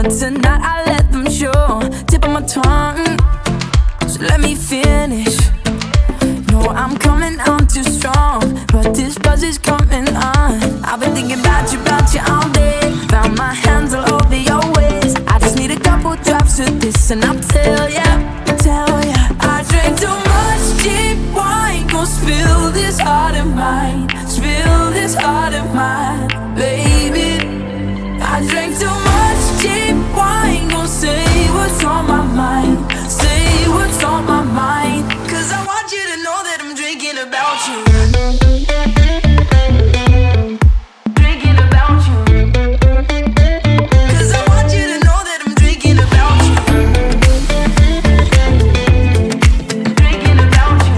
but tonight I let them show. Tip of my tongue, so let me finish. No, I'm coming on too strong, but this buzz is coming on. I've been thinking about you all day. Found my hands all over your waist. I just need a couple drops of this, and I'll tell ya, I drank too much cheap wine. Gon' spill this heart of mine, spill this heart of mine, baby. I drank too much cheap wine. Gon' say what's on my mind, say what's on my mind. 'Cause I want you to know that I'm drinking about you. Drinking about you. 'Cause I want you to know that I'm drinking about you. Drinking about you.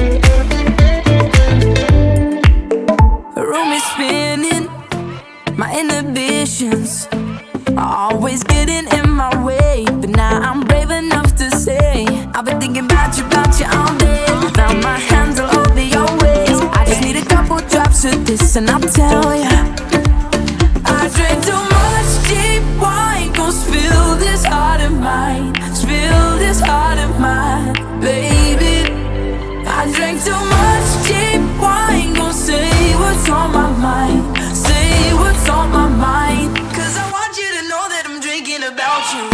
The room is spinning, my inhibitions are always getting in my way, but now I'm brave enough to say I've been thinking about you all day. Found my hands all over your waist. I just need a couple drops of this, and I'll tell ya, I drank too much cheap wine. Gon' spill this heart of mine, spill this heart of mine, baby. I drank too much cheap wine. Gon' say what's on my mind, say what's on my mind. 'Cause I want you to know that I'm drinking about you.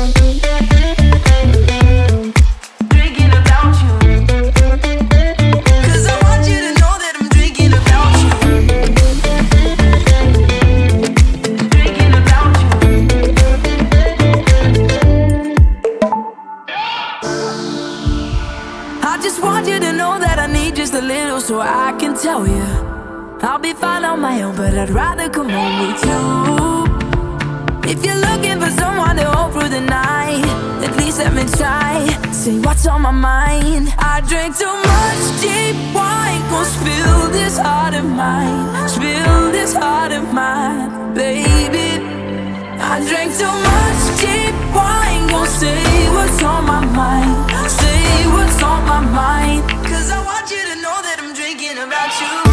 Drinking about you. 'Cause I want you to know that I'm drinking about you. Drinking about you. I just want you to know that I need just a little, so I can tell you I'll be fine on my own, but I'd rather come home with you. If you're looking for someone to hold through the night, at least let me try. Say what's on my mind. I drank too much cheap wine. Gon' spill this heart of mine, spill this heart of mine, baby. I drank too much cheap wine. Gon' say what's on my mind, say what's on my mind. 'Cause I want you to know that I'm drinking about you.